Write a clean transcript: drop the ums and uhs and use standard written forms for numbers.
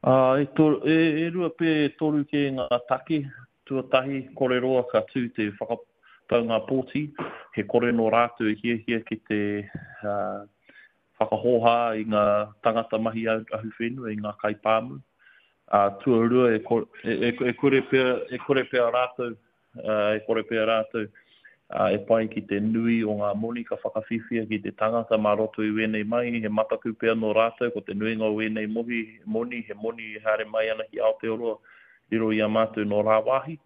E rua pe toru ke ngā take, tuatahi kore roa ka tū te whakapau ngā pōti, he kore no rātou hia ki te whakahoha i ngā tangata mahi ahu whenua, i ngā kaipāmu. Tuarua e kore pēr rātou, e pai ki te nui o ngā moni ka whakawhiwhia ki te tangata mā roto i wēnei mai, he mataku pēr no rātou, ko te nuinga o wēnei moni, he moni haere mai ana ki Aotearoa, i ro i a mātou no rā wāhi.